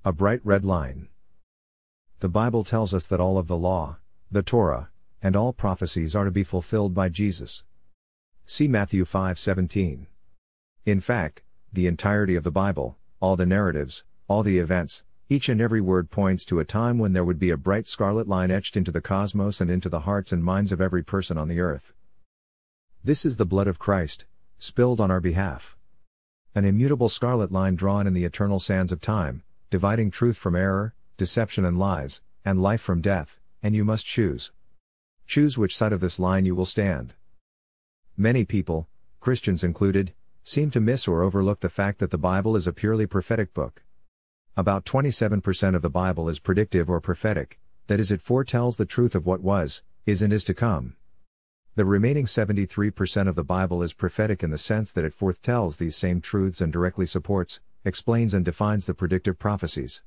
A bright red line. The Bible tells us that all of the law, the Torah, and all prophecies are to be fulfilled by Jesus. See Matthew 5:17. In fact, the entirety of the Bible, all the narratives, all the events, each and every word points to a time when there would be a bright scarlet line etched into the cosmos and into the hearts and minds of every person on the earth. This is the blood of Christ, spilled on our behalf. An immutable scarlet line drawn in the eternal sands of time, dividing truth from error, deception and lies, and life from death, and you must choose. Choose which side of this line you will stand. Many people, Christians included, seem to miss or overlook the fact that the Bible is a purely prophetic book. About 27% of the Bible is predictive or prophetic, that is, it foretells the truth of what was, is and is to come. The remaining 73% of the Bible is prophetic in the sense that it foretells these same truths and directly supports, explains and defines the predictive prophecies.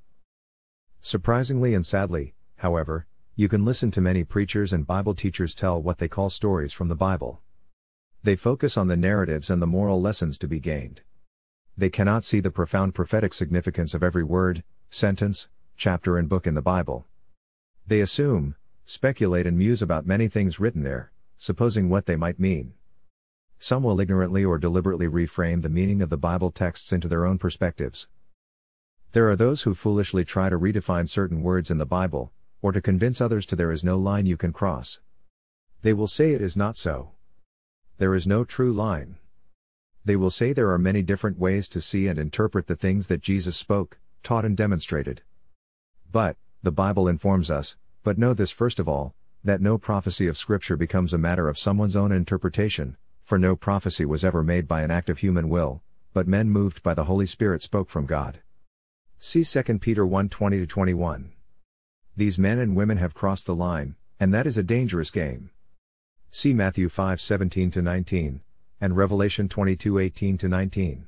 Surprisingly and sadly, however, you can listen to many preachers and Bible teachers tell what they call stories from the Bible. They focus on the narratives and the moral lessons to be gained. They cannot see the profound prophetic significance of every word, sentence, chapter and book in the Bible. They assume, speculate and muse about many things written there, supposing what they might mean. Some will ignorantly or deliberately reframe the meaning of the Bible texts into their own perspectives. There are those who foolishly try to redefine certain words in the Bible, or to convince others to there is no line you can cross. They will say it is not so. There is no true line. They will say there are many different ways to see and interpret the things that Jesus spoke, taught and demonstrated. But, the Bible informs us, but know this first of all, that no prophecy of Scripture becomes a matter of someone's own interpretation, for no prophecy was ever made by an act of human will, but men moved by the Holy Spirit spoke from God. See 2 Peter 1:20-21. These men and women have crossed the line, and that is a dangerous game. See Matthew 5:17-19, and Revelation 22:18-19.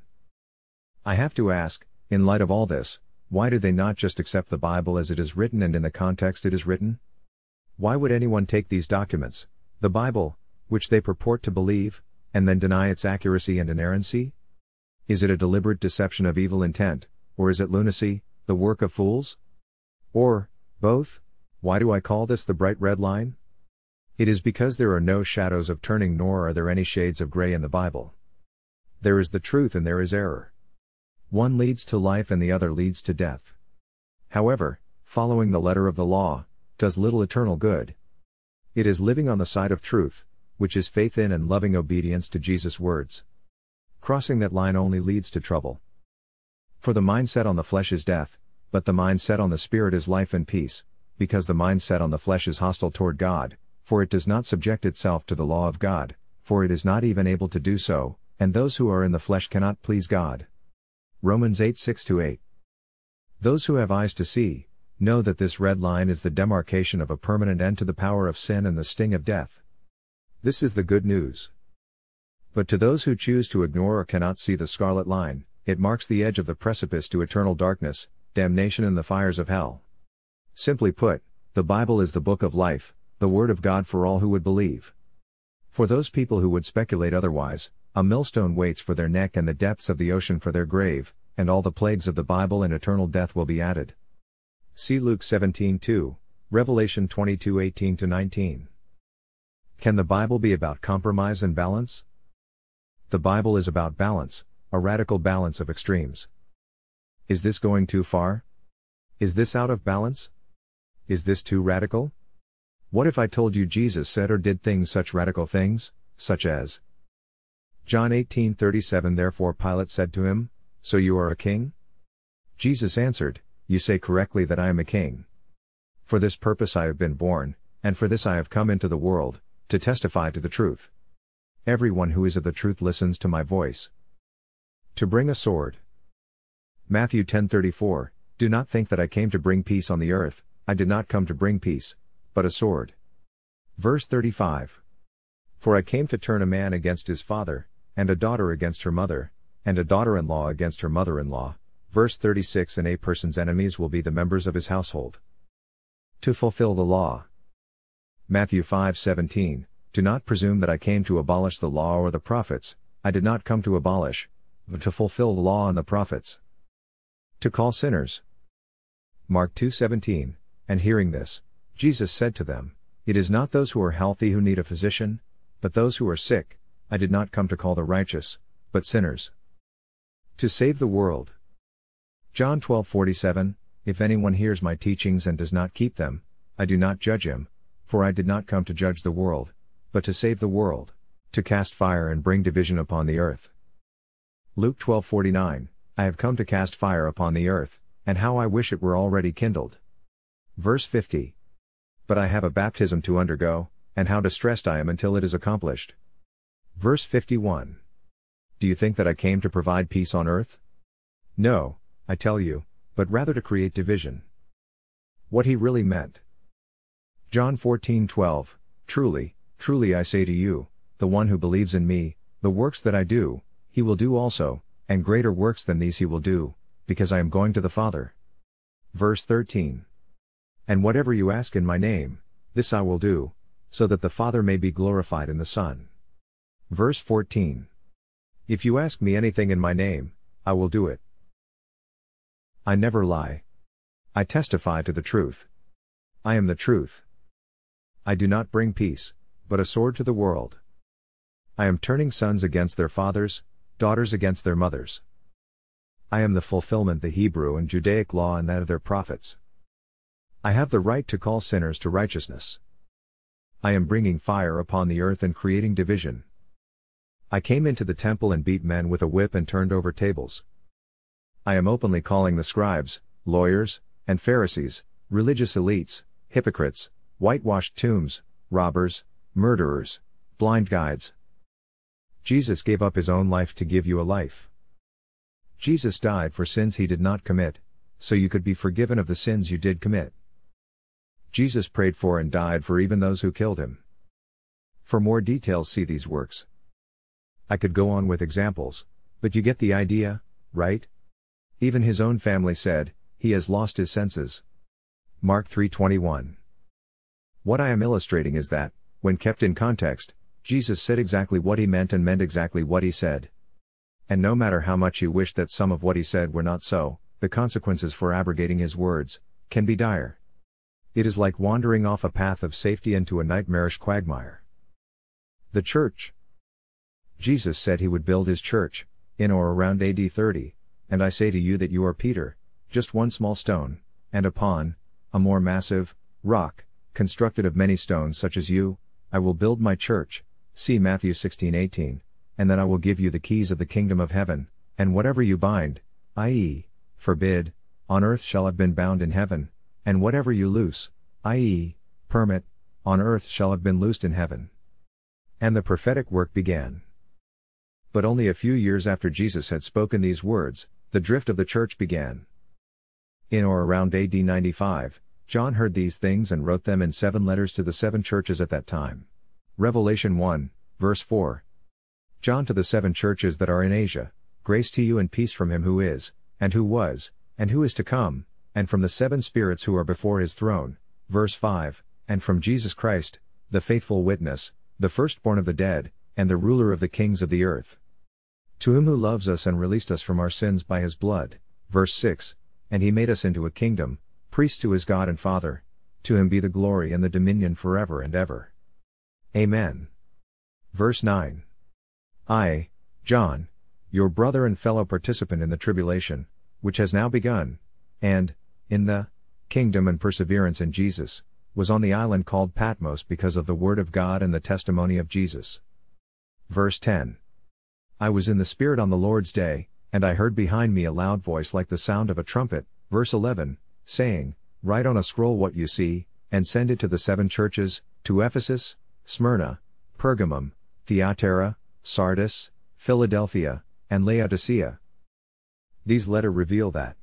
I have to ask, in light of all this, why do they not just accept the Bible as it is written and in the context it is written? Why would anyone take these documents, the Bible, which they purport to believe, and then deny its accuracy and inerrancy? Is it a deliberate deception of evil intent, or is it lunacy, the work of fools? Or, both? Why do I call this the bright red line? It is because there are no shadows of turning nor are there any shades of gray in the Bible. There is the truth and there is error. One leads to life and the other leads to death. However, following the letter of the law, does little eternal good. It is living on the side of truth, which is faith in and loving obedience to Jesus' words. Crossing that line only leads to trouble. For the mind set on the flesh is death, but the mind set on the Spirit is life and peace, because the mind set on the flesh is hostile toward God, for it does not subject itself to the law of God, for it is not even able to do so, and those who are in the flesh cannot please God. Romans 8:6-8. Those who have eyes to see, know that this red line is the demarcation of a permanent end to the power of sin and the sting of death. This is the good news. But to those who choose to ignore or cannot see the scarlet line, it marks the edge of the precipice to eternal darkness, damnation and the fires of hell. Simply put, the Bible is the book of life, the Word of God for all who would believe. For those people who would speculate otherwise, a millstone waits for their neck and the depths of the ocean for their grave, and all the plagues of the Bible and eternal death will be added. See Luke 17:2, Revelation 22:18-19. Can the Bible be about compromise and balance? The Bible is about balance, a radical balance of extremes. Is this going too far? Is this out of balance? Is this too radical? What if I told you Jesus said or did things such radical things, such as John 18:37 Therefore Pilate said to him, So you are a king? Jesus answered, You say correctly that I am a king. For this purpose I have been born, and for this I have come into the world, to testify to the truth. Everyone who is of the truth listens to my voice. To bring a sword. Matthew 10:34, Do not think that I came to bring peace on the earth, I did not come to bring peace, but a sword. Verse 35. For I came to turn a man against his father, and a daughter against her mother, and a daughter-in-law against her mother-in-law. Verse 36 And a person's enemies will be the members of his household. To fulfill the law. Matthew 5:17, Do not presume that I came to abolish the law or the prophets, I did not come to abolish, but to fulfill the law and the prophets. To call sinners. Mark 2:17, and hearing this, Jesus said to them, "It is not those who are healthy who need a physician, but those who are sick. I did not come to call the righteous, but sinners." To save the world. John 12:47, If anyone hears my teachings and does not keep them, I do not judge him, for I did not come to judge the world, but to save the world, to cast fire and bring division upon the earth. Luke 12:49, I have come to cast fire upon the earth, and how I wish it were already kindled. Verse 50. But I have a baptism to undergo, and how distressed I am until it is accomplished. Verse 51. Do you think that I came to provide peace on earth? No, I tell you, but rather to create division. What he really meant. John 14:12, Truly, truly I say to you, the one who believes in me, the works that I do, he will do also, and greater works than these he will do, because I am going to the Father. Verse 13. And whatever you ask in my name, this I will do, so that the Father may be glorified in the Son. Verse 14. If you ask me anything in my name, I will do it. I never lie. I testify to the truth. I am the truth. I do not bring peace, but a sword to the world. I am turning sons against their fathers, daughters against their mothers. I am the fulfillment the Hebrew and Judaic law and that of their prophets. I have the right to call sinners to righteousness. I am bringing fire upon the earth and creating division. I came into the temple and beat men with a whip and turned over tables. I am openly calling the scribes, lawyers, and Pharisees, religious elites, hypocrites, whitewashed tombs, robbers, murderers, blind guides. Jesus gave up his own life to give you a life. Jesus died for sins he did not commit, so you could be forgiven of the sins you did commit. Jesus prayed for and died for even those who killed him. For more details, see these works. I could go on with examples, but you get the idea, right? Even his own family said, he has lost his senses. Mark 3:21. What I am illustrating is that, when kept in context, Jesus said exactly what he meant and meant exactly what he said. And no matter how much you wish that some of what he said were not so, the consequences for abrogating his words can be dire. It is like wandering off a path of safety into a nightmarish quagmire. The church. Jesus said he would build his church, in or around AD 30, and I say to you that you are Peter, just one small stone, and upon a more massive rock, constructed of many stones such as you, I will build my church, see Matthew 16:18, and then I will give you the keys of the kingdom of heaven, and whatever you bind, i.e., forbid, on earth shall have been bound in heaven, and whatever you loose, i.e., permit, on earth shall have been loosed in heaven. And the prophetic work began. But only a few years after Jesus had spoken these words, the drift of the church began. In or around AD 95, John heard these things and wrote them in 7 letters to the 7 churches at that time. Revelation 1, verse 4. John to the 7 churches that are in Asia, grace to you and peace from him who is, and who was, and who is to come, and from the 7 spirits who are before his throne, verse 5, and from Jesus Christ, the faithful witness, the firstborn of the dead, and the ruler of the kings of the earth. To him who loves us and released us from our sins by his blood, verse 6, and he made us into a kingdom, priests to his God and Father, to him be the glory and the dominion forever and ever. Amen. Verse 9. I, John, your brother and fellow participant in the tribulation, which has now begun, and, in the kingdom and perseverance in Jesus, was on the island called Patmos because of the word of God and the testimony of Jesus. Verse 10. I was in the Spirit on the Lord's day, and I heard behind me a loud voice like the sound of a trumpet, verse 11, saying, Write on a scroll what you see, and send it to the 7 churches, to Ephesus, Smyrna, Pergamum, Thyatira, Sardis, Philadelphia, and Laodicea. These letters reveal that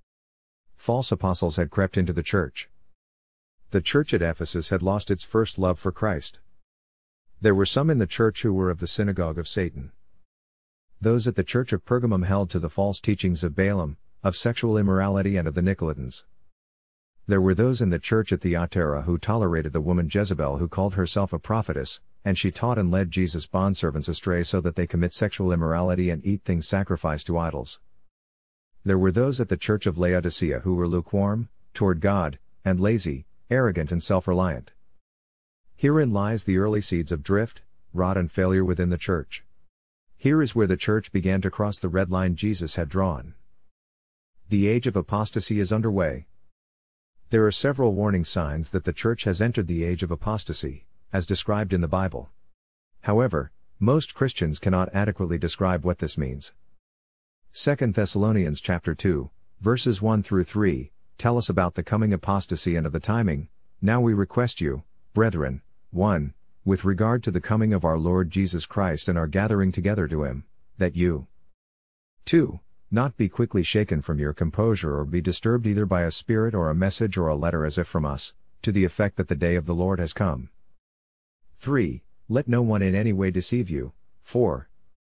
false apostles had crept into the church. The church at Ephesus had lost its first love for Christ. There were some in the church who were of the synagogue of Satan. Those at the church of Pergamum held to the false teachings of Balaam, of sexual immorality and of the Nicolaitans. There were those in the church at Thyatira who tolerated the woman Jezebel who called herself a prophetess, and she taught and led Jesus' bondservants astray so that they commit sexual immorality and eat things sacrificed to idols. There were those at the church of Laodicea who were lukewarm, toward God, and lazy, arrogant and self-reliant. Herein lies the early seeds of drift, rot and failure within the church. Here is where the church began to cross the red line Jesus had drawn. The age of apostasy is underway. There are several warning signs that the church has entered the age of apostasy, as described in the Bible. However, most Christians cannot adequately describe what this means. 2 Thessalonians chapter 2, verses 1 through 3, tell us about the coming apostasy and of the timing. Now we request you, brethren, 1. With regard to the coming of our Lord Jesus Christ and our gathering together to Him, that you 2. Not be quickly shaken from your composure or be disturbed either by a spirit or a message or a letter as if from us, to the effect that the day of the Lord has come. 3. Let no one in any way deceive you. 4.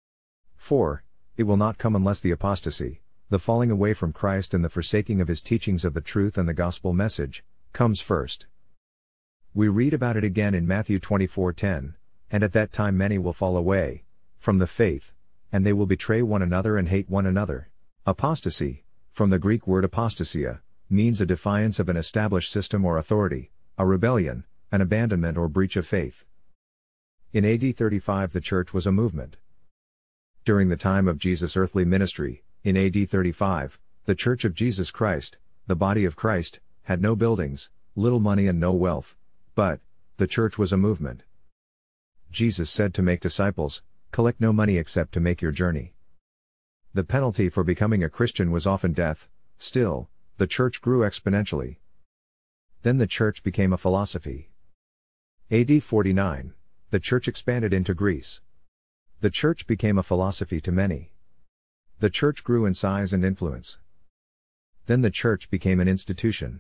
It will not come unless the apostasy, the falling away from Christ and the forsaking of His teachings of the truth and the gospel message, comes first. We read about it again in Matthew 24:10, and at that time many will fall away from the faith, and they will betray one another and hate one another. Apostasy, from the Greek word apostasia, means a defiance of an established system or authority, a rebellion, an abandonment or breach of faith. In AD 35 the church was a movement. During the time of Jesus' earthly ministry, in AD 35, the Church of Jesus Christ, the body of Christ, had no buildings, little money and no wealth. But, the church was a movement. Jesus said to make disciples, collect no money except to make your journey. The penalty for becoming a Christian was often death. Still, the church grew exponentially. Then the church became a philosophy. AD 49, the church expanded into Greece. The church became a philosophy to many. The church grew in size and influence. Then the church became an institution.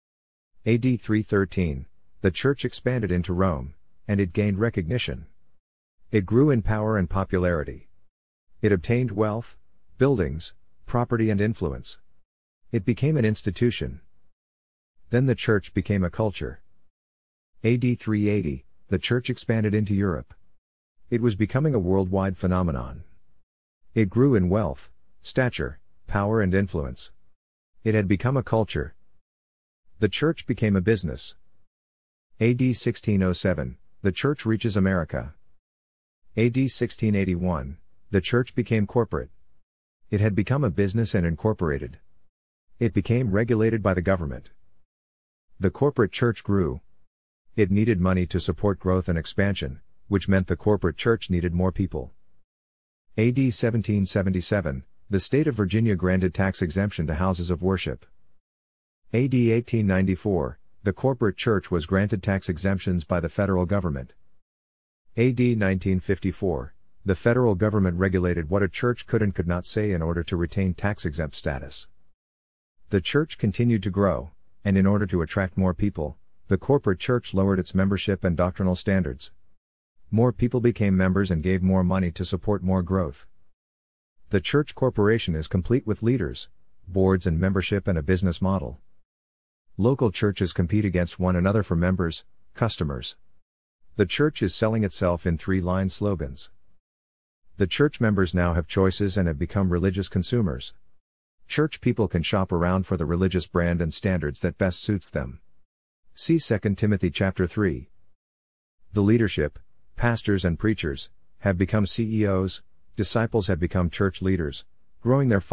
AD 313, the church expanded into Rome, and it gained recognition. It grew in power and popularity. It obtained wealth, buildings, property and influence. It became an institution. Then the church became a culture. AD 380, the church expanded into Europe. It was becoming a worldwide phenomenon. It grew in wealth, stature, power and influence. It had become a culture. The church became a business. AD 1607, the church reaches America. AD 1681, the church became corporate. It had become a business and incorporated. It became regulated by the government. The corporate church grew. It needed money to support growth and expansion, which meant the corporate church needed more people. AD 1777, the state of Virginia granted tax exemption to houses of worship. AD 1894, the corporate church was granted tax exemptions by the federal government. AD 1954, the federal government regulated what a church could and could not say in order to retain tax-exempt status. The church continued to grow, and in order to attract more people, the corporate church lowered its membership and doctrinal standards. More people became members and gave more money to support more growth. The church corporation is complete with leaders, boards and membership and a business model. Local churches compete against one another for members, customers. The church is selling itself in 3-line slogans. The church members now have choices and have become religious consumers. Church people can shop around for the religious brand and standards that best suits them. See 2 Timothy chapter 3. The leadership, pastors and preachers, have become CEOs, disciples have become church leaders, growing their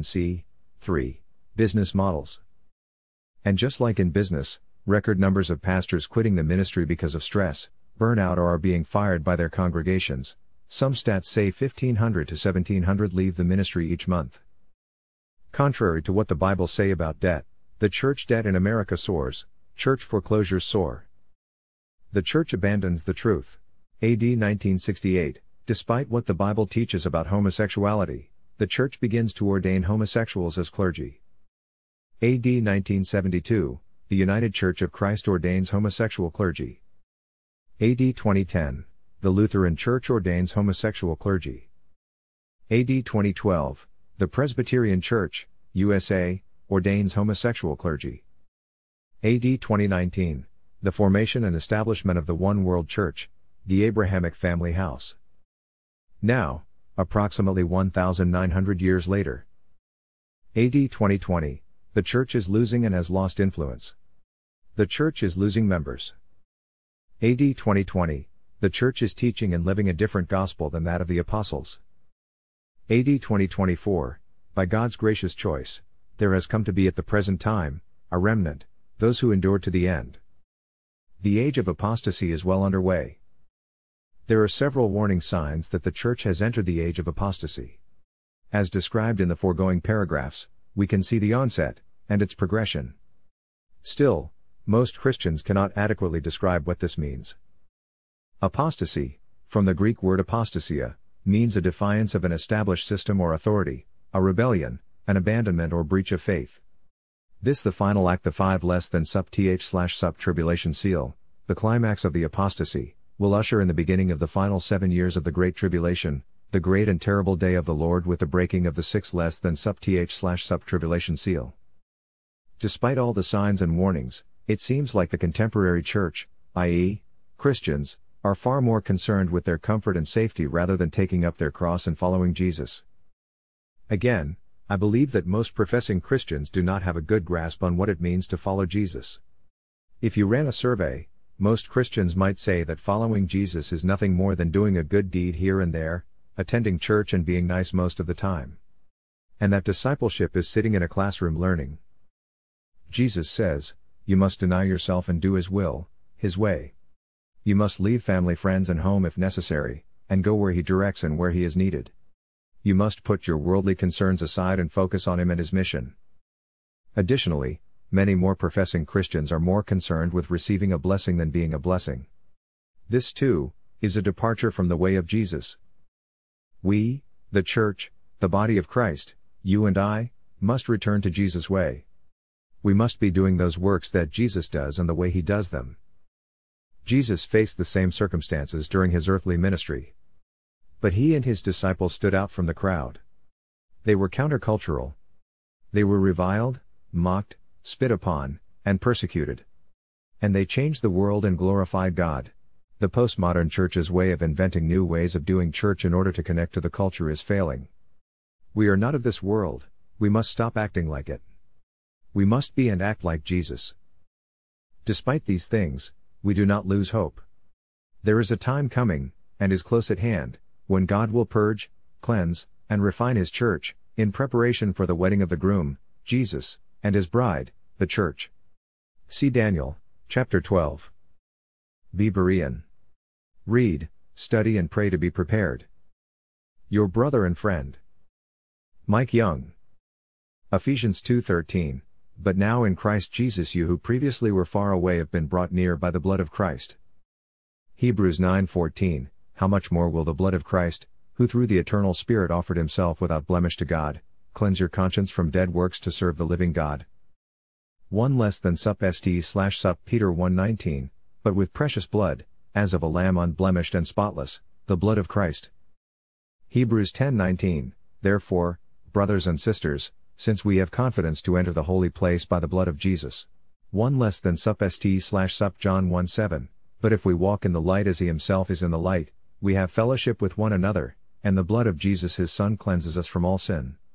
501c3 business models. And just like in business, record numbers of pastors quitting the ministry because of stress, burnout or are being fired by their congregations. Some stats say 1,500 to 1,700 leave the ministry each month. Contrary to what the Bible say about debt, the church debt in America soars, church foreclosures soar. The church abandons the truth. AD 1968, despite what the Bible teaches about homosexuality, the church begins to ordain homosexuals as clergy. AD 1972, the United Church of Christ ordains homosexual clergy. AD 2010, the Lutheran Church ordains homosexual clergy. AD 2012, the Presbyterian Church, USA, ordains homosexual clergy. AD 2019, the formation and establishment of the One World Church, the Abrahamic family house. Now, approximately 1,900 years later, AD 2020, The church is losing and has lost influence. The church is losing members. AD 2020, the church is teaching and living a different gospel than that of the apostles. AD 2024, by God's gracious choice, there has come to be at the present time, a remnant, those who endured to the end. The age of apostasy is well underway. There are several warning signs that the church has entered the age of apostasy. As described in the foregoing paragraphs, we can see the onset, and its progression. Still, most Christians cannot adequately describe what this means. Apostasy, from the Greek word apostasia, means a defiance of an established system or authority, a rebellion, an abandonment or breach of faith. This the final act, the 5 less than sup tribulation seal, the climax of the apostasy, will usher in the beginning of the final 7 years of the Great Tribulation, the great and terrible day of the Lord with the breaking of the 6 less than sup tribulation seal. Despite all the signs and warnings, it seems like the contemporary church, i.e., Christians, are far more concerned with their comfort and safety rather than taking up their cross and following Jesus. Again, I believe that most professing Christians do not have a good grasp on what it means to follow Jesus. If you ran a survey, most Christians might say that following Jesus is nothing more than doing a good deed here and there, attending church and being nice most of the time. And that discipleship is sitting in a classroom learning. Jesus says, you must deny yourself and do His will, His way. You must leave family, friends and home if necessary, and go where He directs and where He is needed. You must put your worldly concerns aside and focus on Him and His mission. Additionally, many more professing Christians are more concerned with receiving a blessing than being a blessing. This, too, is a departure from the way of Jesus. We, the church, the body of Christ, you and I, must return to Jesus' way. We must be doing those works that Jesus does and the way He does them. Jesus faced the same circumstances during His earthly ministry. But He and His disciples stood out from the crowd. They were countercultural. They were reviled, mocked, spit upon, and persecuted. And they changed the world and glorified God. The postmodern church's way of inventing new ways of doing church in order to connect to the culture is failing. We are not of this world, we must stop acting like it. We must be and act like Jesus. Despite these things, we do not lose hope. There is a time coming, and is close at hand, when God will purge, cleanse, and refine His church, in preparation for the wedding of the groom, Jesus, and His bride, the church. See Daniel, chapter 12. Be Berean. Read, study and pray to be prepared. Your brother and friend, Mike Young. Ephesians 2:13. But now in Christ Jesus you who previously were far away have been brought near by the blood of Christ. Hebrews 9:14. How much more will the blood of Christ, who through the eternal Spirit offered Himself without blemish to God, cleanse your conscience from dead works to serve the living God? 1 less than sup st/sup Peter 1:19, but with precious blood, as of a lamb unblemished and spotless, the blood of Christ. Hebrews 10:19. Therefore, brothers and sisters, since we have confidence to enter the holy place by the blood of Jesus. 1 less than sup st/sup John 1:7. But if we walk in the light as He Himself is in the light, we have fellowship with one another, and the blood of Jesus His Son cleanses us from all sin.